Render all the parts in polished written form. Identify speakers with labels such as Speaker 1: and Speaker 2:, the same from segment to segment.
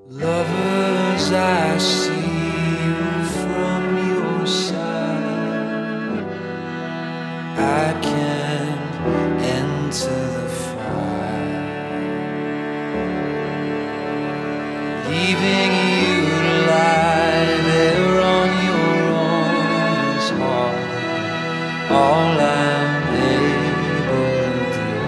Speaker 1: Lovers, I see you from your side. I can't enter the fire, leaving you to lie there on your own is hard. All I'm able to do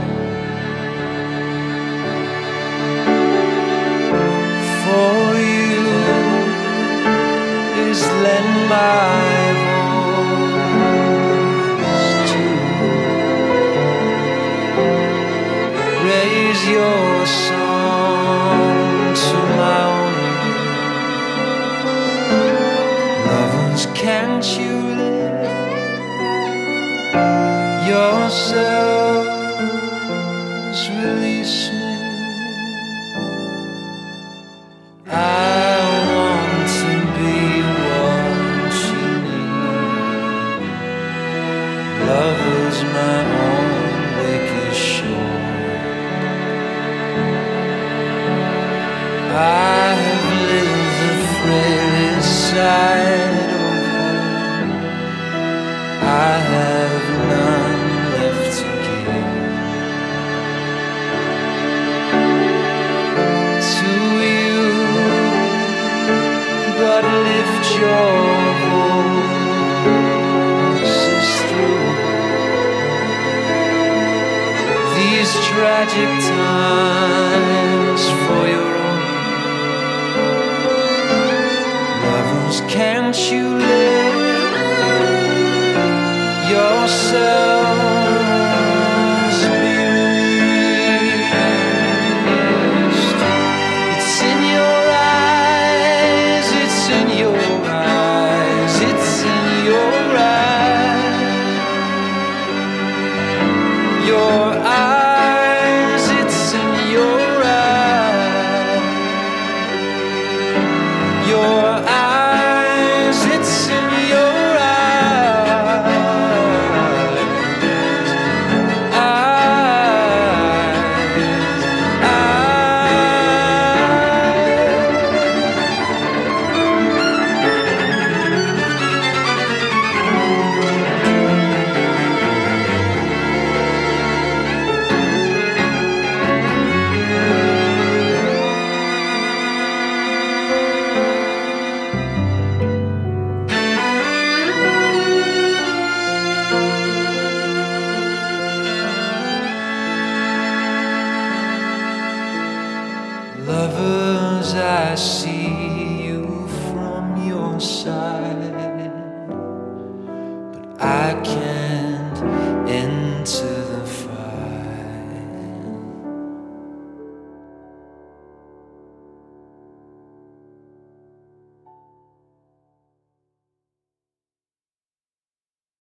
Speaker 1: for you is lend my voice to raise your song to my own ear. Lovers, can't you let yourselves release me? I want to be what you need. Love is my own wicked shore. I have lived the frailest side of home. I have none left to give to you, but lift your voices through these tragic times for your own. Lovers, can't you let yourselves be released? It's in your eyes, it's in your eyes, it's in your eyes. Your eyes, it's in your eyes. Your eyes, it's in your Lovers, I see you from your side, but I can't